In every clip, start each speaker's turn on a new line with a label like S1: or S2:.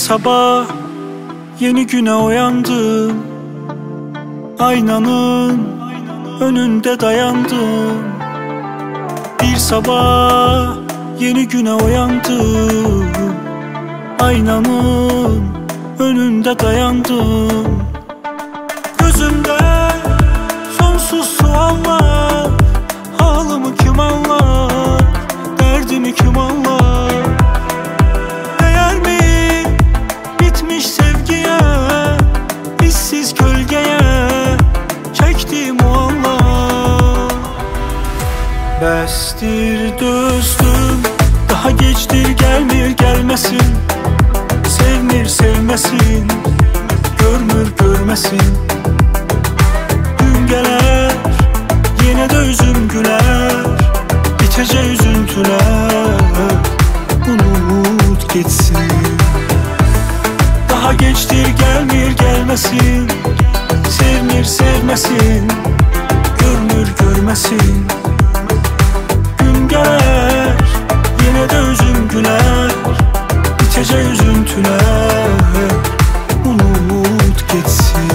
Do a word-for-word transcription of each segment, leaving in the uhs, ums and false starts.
S1: sabah yeni güne uyandım, aynanın önünde dayandım. Bir sabah yeni güne uyandım, aynanın önünde dayandım. Gözümde sonsuz suallar, halımı kim anlar, derdimi kim anlar? Değer mi bitmiş sevgiye, işsiz gölgeye çektiğim o anlar? Bəsdir dözdüm, daha geçtir gelmir gelmesin. Sevmir sevmesin, görmür görmesin. Gün gelir yine de üzüm güler, bitecek üzüntüler, unut geçsin. Daha geçtir gelmir gelmesin. Sevmir sevmesin, görmür görmesin. Gün gelir yine de üzüm güler, bitecek üzüntüler, unut geçsin.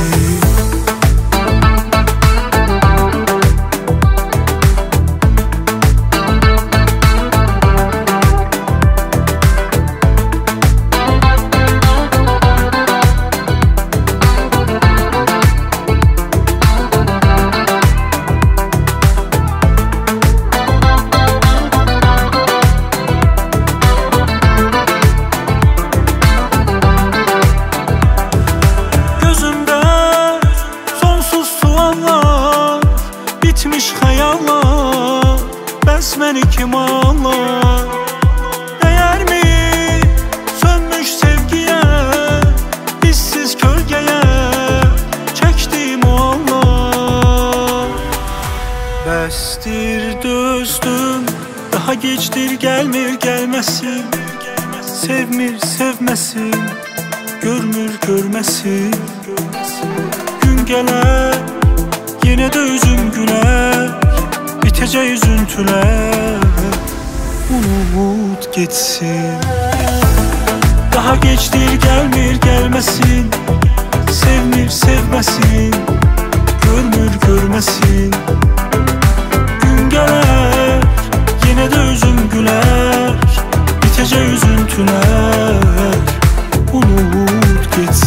S1: Bitmiş hayallar, bəs məni kim anlar? Değer mi sönmüş sevgiye, işsiz kölgeye çektiğim o anlar? Bəsdir dözdüm, daha geçtir gelmir gelmesin. Sevmir sevmesin, görmür görmesin. Gün gelir yine de üzüm güler, bitecek üzüntüler, unut geçsin. Daha geçtir gelmir gelmesin. Sevmir sevmesin, görmür görmesin. Gün gelir yine de üzüm güler, bitecek üzüntüler, unut geçsin.